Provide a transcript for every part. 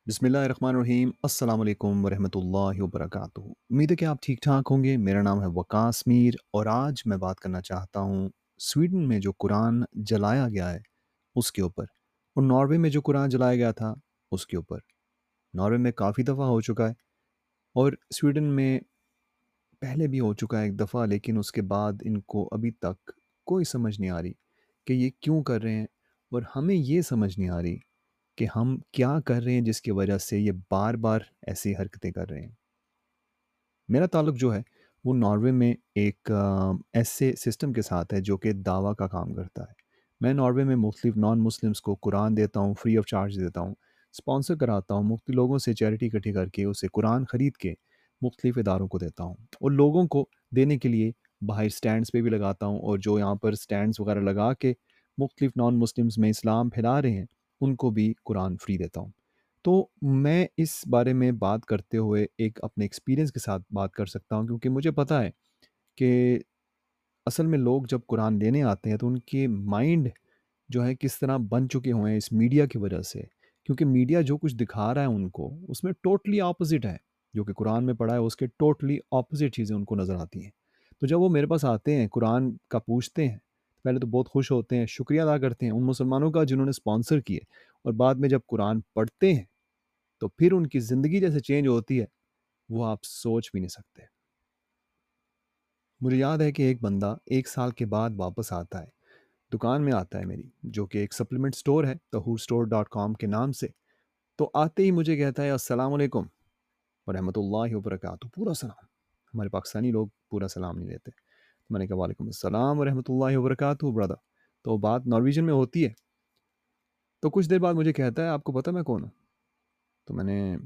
बिस्मिल्लाहिर्रहमानिर्रहीम अस्सलाम वालेकुम वरहमतुल्लाहि वबरकातुहू। उम्मीद है कि आप ठीक ठाक होंगे। मेरा नाम है वकास मीर और आज मैं बात करना चाहता हूँ स्वीडन में जो कुरान जलाया गया है उसके ऊपर, और नॉर्वे में जो कुरान जलाया गया था उसके ऊपर। नॉर्वे में काफ़ी दफ़ा हो चुका है और स्वीडन में पहले भी हो चुका है एक दफ़ा, लेकिन उसके बाद इनको अभी तक कोई समझ नहीं आ रही कि ये क्यों कर रहे हैं, और हमें ये समझ नहीं आ रही कि हम क्या कर रहे हैं जिसकी वजह से ये बार बार ऐसी हरकतें कर रहे हैं। मेरा ताल्लुक जो है वो नॉर्वे में एक ऐसे सिस्टम के साथ है जो कि दावा का काम करता है। मैं नॉर्वे में मुख्तलिफ नॉन मुस्लिम्स को कुरान देता हूँ, फ्री ऑफ चार्ज देता हूँ, स्पॉन्सर कराता हूँ, मुख्तलिफ लोगों से चैरिटी इकट्ठी करके उसे कुरान ख़रीद के मुख्तलिफ इदारों को देता हूँ, और लोगों को देने के लिए बाहर स्टैंड्स पे भी लगाता हूँ, और जो यहाँ पर स्टैंड्स वगैरह लगा के मुख्तलिफ नॉन मुस्लिम्स में इस्लाम फैला रहे हैं उनको भी कुरान फ्री देता हूँ। तो मैं इस बारे में बात करते हुए एक अपने एक्सपीरियंस के साथ बात कर सकता हूँ, क्योंकि मुझे पता है कि असल में लोग जब कुरान लेने आते हैं तो उनके माइंड जो है किस तरह बन चुके हुए हैं इस मीडिया की वजह से। क्योंकि मीडिया जो कुछ दिखा रहा है उनको, उसमें टोटली ऑपोजिट है। जो कि कुरान में पढ़ा है उसके टोटली ऑपोजिट चीज़ें उनको नज़र आती हैं। तो जब वो मेरे पास आते हैं कुरान का पूछते हैं, पहले तो बहुत खुश होते हैं, शुक्रिया अदा करते हैं उन मुसलमानों का जिन्होंने स्पॉन्सर किए, और बाद में जब कुरान पढ़ते हैं तो फिर उनकी ज़िंदगी जैसे चेंज होती है, वो आप सोच भी नहीं सकते। मुझे याद है कि एक बंदा 1 साल के बाद वापस आता है, दुकान में आता है मेरी, जो कि एक सप्लीमेंट स्टोर है, tahurstore.com के नाम से। तो आते ही मुझे कहता है अस्सलाम वालेकुम व रहमतुल्लाहि व बरकातहू, पूरा सलाम। हमारे पाकिस्तानी लोग पूरा सलाम नहीं लेते। तो मैंने कहा वालेकुम अस्सलाम व रहमतुल्लाहि व बरकातहू ब्रदर। तो बात नॉर्वेजियन में होती है। तो कुछ देर बाद मुझे कहता है आपको पता मैं कौन हूँ? तो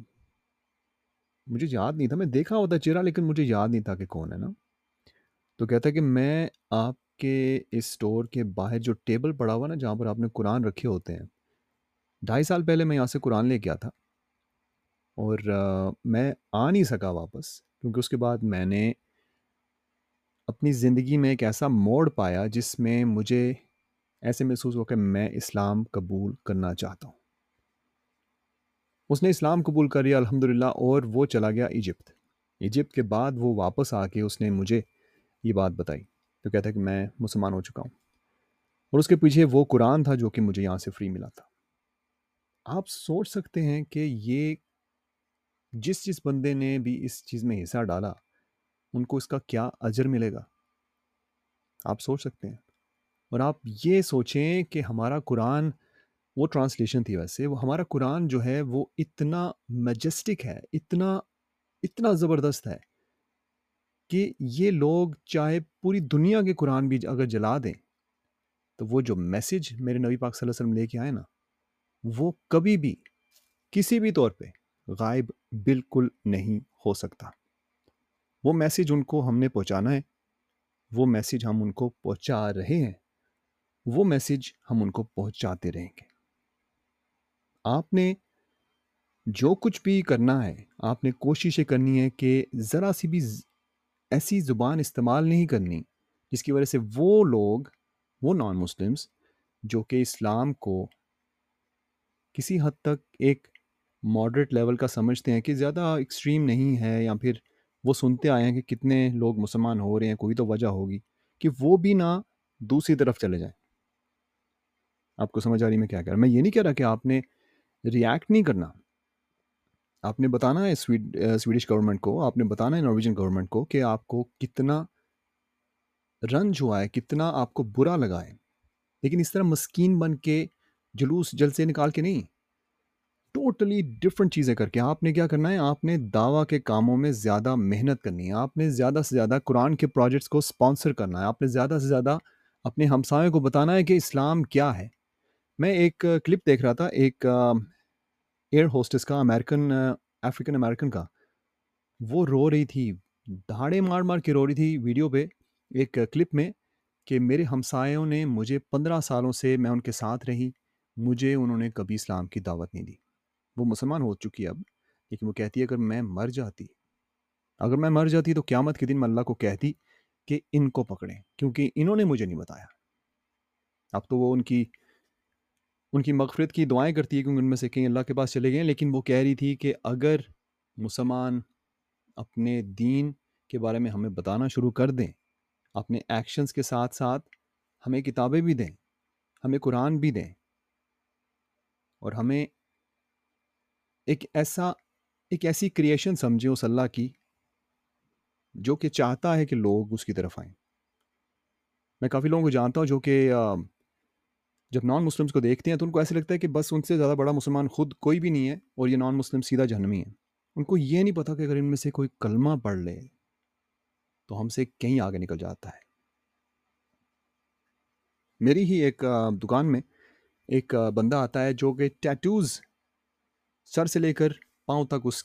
मुझे याद नहीं था, मैं देखा होता चेहरा लेकिन मुझे याद नहीं था कि कौन है ना। तो कहता है कि मैं आपके इस स्टोर के बाहर जो टेबल पड़ा हुआ ना जहाँ पर आपने कुरान रखे होते हैं, 2.5 साल पहले मैं यहाँ से कुरान लेके आया था, और मैं आ नहीं सका वापस, क्योंकि उसके बाद मैंने अपनी ज़िंदगी में एक ऐसा मोड़ पाया जिसमें मुझे ऐसे महसूस हुआ कि मैं इस्लाम कबूल करना चाहता हूँ। उसने इस्लाम कबूल कर लिया अल्हम्दुलिल्लाह, और वो चला गया इजिप्ट। इजिप्ट के बाद वो वापस आके उसने मुझे ये बात बताई। तो कहता है कि मैं मुसलमान हो चुका हूँ, और उसके पीछे वो कुरान था जो कि मुझे यहाँ से फ्री मिला था। आप सोच सकते हैं कि ये जिस बंदे ने भी इस चीज़ में हिस्सा डाला, उनको इसका क्या अजर मिलेगा? आप सोच सकते हैं? और आप ये सोचें कि हमारा कुरान, वो ट्रांसलेशन थी वैसे, वो हमारा कुरान जो है वो इतना मैजेस्टिक है, इतना इतना ज़बरदस्त है कि ये लोग चाहे पूरी दुनिया के कुरान भी अगर जला दें, तो वो जो मैसेज मेरे नबी पाक सल्लल्लाहु अलैहि वसल्लम लेके आए ना, वो कभी भी किसी भी तौर पे गायब बिल्कुल नहीं हो सकता। वो मैसेज उनको हमने पहुंचाना है, वो मैसेज हम उनको पहुंचा रहे हैं, वो मैसेज हम उनको पहुंचाते रहेंगे। आपने जो कुछ भी करना है, आपने कोशिश ये करनी है कि ज़रा सी भी ऐसी ज़ुबान इस्तेमाल नहीं करनी जिसकी वजह से वो लोग, वो नॉन मुस्लिम्स जो कि इस्लाम को किसी हद तक एक मॉडरेट लेवल का समझते हैं कि ज़्यादा एक्सट्रीम नहीं है, या फिर वो सुनते आए हैं कि कितने लोग मुसलमान हो रहे हैं, कोई तो वजह होगी, कि वो भी ना दूसरी तरफ चले जाएं। आपको समझ आ रही मैं क्या कह रहा हूं? मैं ये नहीं कह रहा कि आपने रिएक्ट नहीं करना। आपने बताना है स्वीडिश गवर्नमेंट को, आपने बताना है नॉर्वेजियन गवर्नमेंट को कि आपको कितना रंज हुआ है, कितना आपको बुरा लगा है। लेकिन इस तरह मस्कीन बन के, जुलूस जलसे निकाल के नहीं, टोटली डिफरेंट चीज़ें करके आपने क्या करना है, आपने दावा के कामों में ज़्यादा मेहनत करनी है, आपने ज़्यादा से ज़्यादा कुरान के प्रोजेक्ट्स को स्पॉन्सर करना है, आपने ज़्यादा से ज़्यादा अपने हमसायों को बताना है कि इस्लाम क्या है। मैं एक क्लिप देख रहा था, एक एयर होस्टेस का, अमेरिकन, अफ्रीकन अमेरिकन का, वो रो रही थी, दहाड़े मार मार के रो रही थी वीडियो पे, एक क्लिप में, कि मेरे हमसायों ने मुझे 15 सालों से मैं उनके साथ रही, मुझे उन्होंने कभी इस्लाम की दावत नहीं दी। वो मुसलमान हो चुकी है अब, लेकिन वो कहती है अगर मैं मर जाती तो क़यामत के दिन मैं अल्लाह को कहती कि इनको पकड़ें, क्योंकि इन्होंने मुझे नहीं बताया। अब तो वो उनकी ان کی مغفرت کی دعائیں کرتی ہے کیونکہ ان میں سے کئی اللہ کے پاس چلے گئے ہیں، لیکن وہ کہہ رہی تھی کہ اگر مسلمان اپنے دین کے بارے میں ہمیں بتانا شروع کر دیں، اپنے ایکشنز کے ساتھ ساتھ ہمیں کتابیں بھی دیں، ہمیں قرآن بھی دیں، اور ہمیں ایک ایسی کریشن سمجھیں اس اللہ کی جو کہ چاہتا ہے کہ لوگ اس کی طرف آئیں۔ میں کافی لوگوں کو جانتا ہوں جو کہ جب نان مسلمس کو دیکھتے ہیں تو ان کو ایسے لگتا ہے کہ بس ان سے زیادہ بڑا مسلمان خود کوئی بھی نہیں ہے اور یہ نان مسلم سیدھا جہنمی ہے۔ ان کو یہ نہیں پتا کہ اگر ان میں سے کوئی کلمہ پڑھ لے تو ہم سے کہیں آگے نکل جاتا ہے۔ میری ہی ایک دکان میں ایک بندہ آتا ہے جو کہ ٹیٹوز سر سے لے کر پاؤں تک اس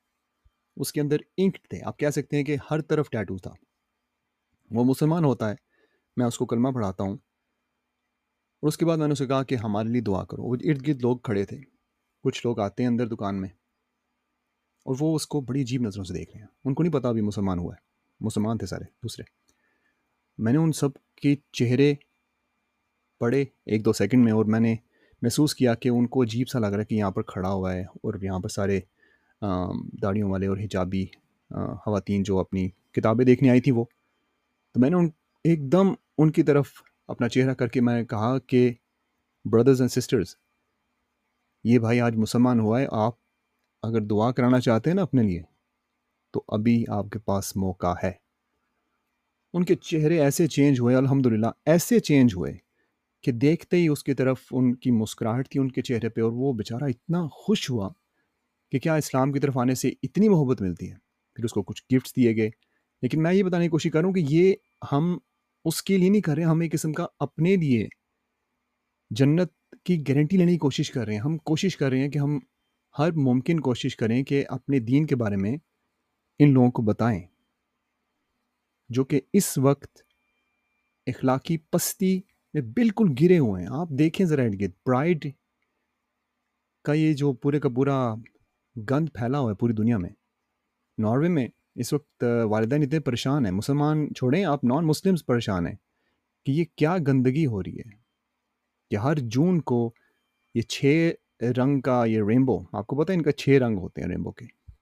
کے اندر انک تھے، آپ کہہ سکتے ہیں کہ ہر طرف ٹیٹو تھا۔ وہ مسلمان ہوتا ہے، میں اس کو کلمہ پڑھاتا ہوں، اور اس کے بعد میں نے اسے کہا کہ ہمارے لیے دعا کرو۔ وہ ارد گرد لوگ کھڑے تھے، کچھ لوگ آتے ہیں اندر دکان میں اور وہ اس کو بڑی عجیب نظروں سے دیکھ رہے ہیں، ان کو نہیں پتا ابھی مسلمان ہوا ہے، مسلمان تھے سارے دوسرے۔ میں نے ان سب کے چہرے پڑھے 1-2 سیکنڈ میں، اور میں نے محسوس کیا کہ ان کو عجیب سا لگ رہا ہے کہ یہاں پر کھڑا ہوا ہے اور یہاں پر سارے داڑھیوں والے اور حجابی خواتین جو اپنی کتابیں دیکھنے آئی تھی وہ۔ تو میں نے ایک دم ان کی طرف اپنا چہرہ کر کے میں نے کہا کہ بردرز اینڈ سسٹرز، یہ بھائی آج مسلمان ہوا ہے، آپ اگر دعا کرانا چاہتے ہیں نا اپنے لیے تو ابھی آپ کے پاس موقع ہے۔ ان کے چہرے ایسے چینج ہوئے، الحمدللہ ایسے چینج ہوئے کہ دیکھتے ہی اس کی طرف ان کی مسکراہٹ تھی ان کے چہرے پہ، اور وہ بیچارہ اتنا خوش ہوا کہ کیا اسلام کی طرف آنے سے اتنی محبت ملتی ہے۔ پھر اس کو کچھ گفٹس دیے گئے، لیکن میں یہ بتانے کی کوشش کروں کہ یہ ہم اس کے لیے نہیں کر رہے ہیں، ہم ایک قسم کا اپنے لیے جنت کی گارنٹی لینے کی کوشش کر رہے ہیں۔ ہم کوشش کر رہے ہیں کہ ہم ہر ممکن کوشش کریں کہ اپنے دین کے بارے میں ان لوگوں کو بتائیں جو کہ اس وقت اخلاقی پستی میں بالکل گرے ہوئے ہیں۔ آپ دیکھیں ذرا ارد گرد، پرائڈ کا یہ جو پورے کا پورا گند پھیلا ہوا ہے پوری دنیا میں۔ ناروے میں اس وقت والدین اتنے پریشان ہیں، مسلمان چھوڑیں آپ نان مسلمز پریشان ہیں کہ یہ کیا گندگی ہو رہی ہے کہ ہر جون کو یہ 6 رنگ کا یہ رینبو، آپ کو پتہ ہے ان کا 6 رنگ ہوتے ہیں رینبو کے،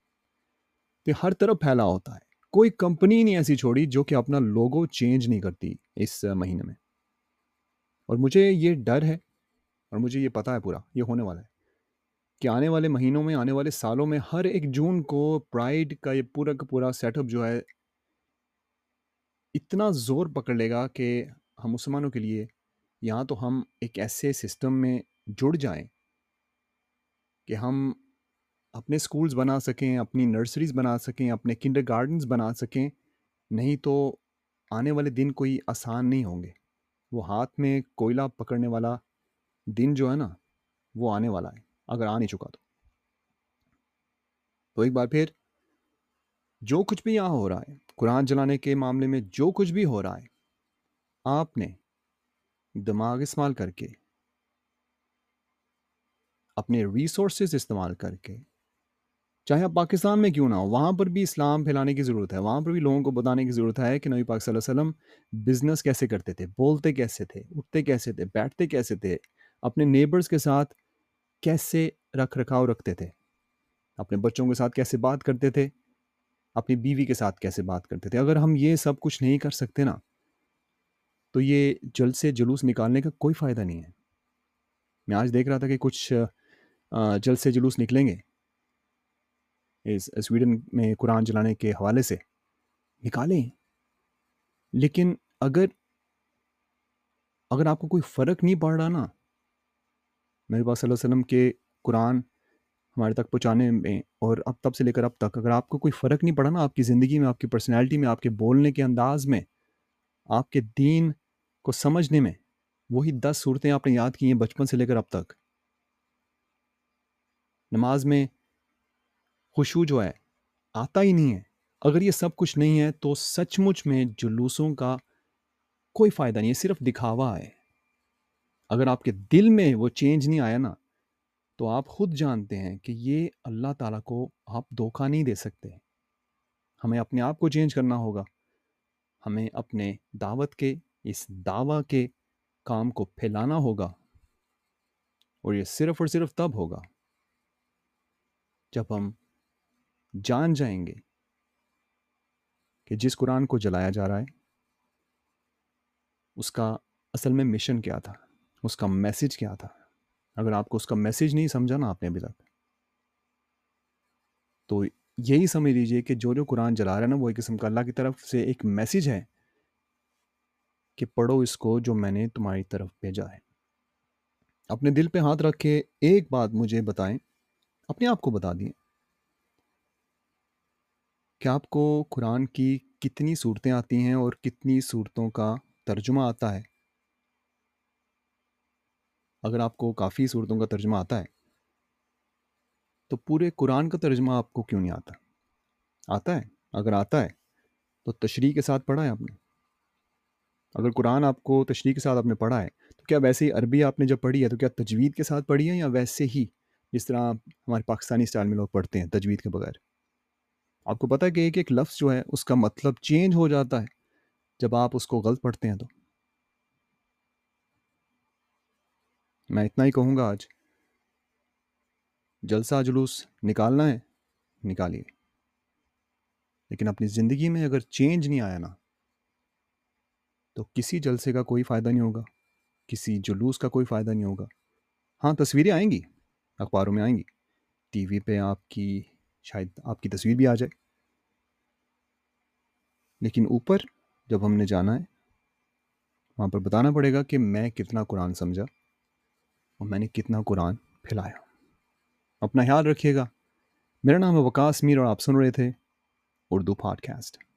یہ ہر طرف پھیلا ہوتا ہے۔ کوئی کمپنی نہیں ایسی چھوڑی جو کہ اپنا لوگو چینج نہیں کرتی اس مہینے میں، اور مجھے یہ ڈر ہے اور مجھے یہ پتہ ہے پورا یہ ہونے والا ہے کہ آنے والے مہینوں میں، آنے والے سالوں میں ہر ایک جون کو پرائڈ کا یہ پورا کا پورا سیٹ اپ جو ہے اتنا زور پکڑ لے گا کہ ہم مسلمانوں کے لیے یہاں تو ہم ایک ایسے سسٹم میں جڑ جائیں کہ ہم اپنے سکولز بنا سکیں، اپنی نرسریز بنا سکیں، اپنے کنڈر گارڈنز بنا سکیں، نہیں تو آنے والے دن کوئی آسان نہیں ہوں گے۔ وہ ہاتھ میں کوئلہ پکڑنے والا دن جو ہے نا وہ آنے والا ہے، اگر آ نہیں چکا تو ایک بار پھر جو کچھ بھی یہاں ہو رہا ہے قرآن جلانے کے معاملے میں، جو کچھ بھی ہو رہا ہے، آپ نے دماغ استعمال کر کے، اپنے ریسورسز استعمال کر کے، چاہے آپ پاکستان میں کیوں نہ ہو، وہاں پر بھی اسلام پھیلانے کی ضرورت ہے، وہاں پر بھی لوگوں کو بتانے کی ضرورت ہے کہ نبی پاک صلی اللہ علیہ وسلم بزنس کیسے کرتے تھے، بولتے کیسے تھے، اٹھتے کیسے تھے، بیٹھتے کیسے تھے، اپنے نیبرز کے ساتھ کیسے رکھ رکھاؤ رکھتے تھے، اپنے بچوں کے ساتھ کیسے بات کرتے تھے، اپنی بیوی کے ساتھ کیسے بات کرتے تھے۔ اگر ہم یہ سب کچھ نہیں کر سکتے نا تو یہ جلد سے جلوس نکالنے کا کوئی فائدہ نہیں ہے۔ میں آج دیکھ رہا تھا کہ کچھ جلد سے جلوس نکلیں گے اس سویڈن میں قرآن جلانے کے حوالے سے، نکالیں، لیکن اگر آپ کو کوئی فرق نہیں پڑ رہا نا نبی پاک صلی اللہ علیہ وسلم کے قرآن ہمارے تک پہنچانے میں، اور اب تب سے لے کر اب تک اگر آپ کو کوئی فرق نہیں پڑا نا آپ کی زندگی میں، آپ کی پرسنالٹی میں، آپ کے بولنے کے انداز میں، آپ کے دین کو سمجھنے میں، وہی 10 صورتیں آپ نے یاد کی ہیں بچپن سے لے کر اب تک، نماز میں خشوع جو ہے آتا ہی نہیں ہے، اگر یہ سب کچھ نہیں ہے تو سچ مچ میں جلوسوں کا کوئی فائدہ نہیں ہے، صرف دکھاوا ہے۔ اگر آپ کے دل میں وہ چینج نہیں آیا نا تو آپ خود جانتے ہیں کہ یہ اللہ تعالیٰ کو آپ دھوکہ نہیں دے سکتے۔ ہمیں اپنے آپ کو چینج کرنا ہوگا، ہمیں اپنے دعوت کے اس دعویٰ کے کام کو پھیلانا ہوگا، اور یہ صرف اور صرف تب ہوگا جب ہم جان جائیں گے کہ جس قرآن کو جلایا جا رہا ہے اس کا اصل میں مشن کیا تھا، اس کا میسج کیا تھا۔ اگر آپ کو اس کا میسج نہیں سمجھا نا آپ نے ابھی تک، تو یہی سمجھ لیجئے کہ جو قرآن جلا رہا ہے نا وہ ایک قسم کا اللہ کی طرف سے ایک میسج ہے کہ پڑھو اس کو جو میں نے تمہاری طرف بھیجا ہے۔ اپنے دل پہ ہاتھ رکھ کے ایک بات مجھے بتائیں، اپنے آپ کو بتا دیں کہ آپ کو قرآن کی کتنی صورتیں آتی ہیں اور کتنی صورتوں کا ترجمہ آتا ہے؟ اگر آپ کو کافی صورتوں کا ترجمہ آتا ہے تو پورے قرآن کا ترجمہ آپ کو کیوں نہیں آتا؟ آتا ہے؟ اگر آتا ہے تو تشریح کے ساتھ پڑھا ہے آپ نے؟ اگر قرآن آپ کو تشریح کے ساتھ آپ نے پڑھا ہے تو کیا ویسے ہی عربی آپ نے جب پڑھی ہے تو کیا تجوید کے ساتھ پڑھی ہے یا ویسے ہی جس طرح ہمارے پاکستانی سٹائل میں لوگ پڑھتے ہیں تجوید کے بغیر؟ آپ کو پتہ ہے کہ ایک ایک لفظ جو ہے اس کا مطلب چینج ہو جاتا ہے جب آپ اس کو غلط پڑھتے ہیں۔ تو میں اتنا ہی کہوں گا، آج جلسہ جلوس نکالنا ہے نکالیے، لیکن اپنی زندگی میں اگر چینج نہیں آیا نا تو کسی جلسے کا کوئی فائدہ نہیں ہوگا، کسی جلوس کا کوئی فائدہ نہیں ہوگا۔ ہاں تصویریں آئیں گی، اخباروں میں آئیں گی، ٹی وی پہ آپ کی شاید آپ کی تصویر بھی آ جائے، لیکن اوپر جب ہم نے جانا ہے وہاں پر بتانا پڑے گا کہ میں کتنا قرآن سمجھا اور میں نے کتنا قرآن پھیلایا۔ اپنا خیال رکھیے گا۔ میرا نام ہے وقاص میر اور آپ سن رہے تھے اردو پوڈ کاسٹ۔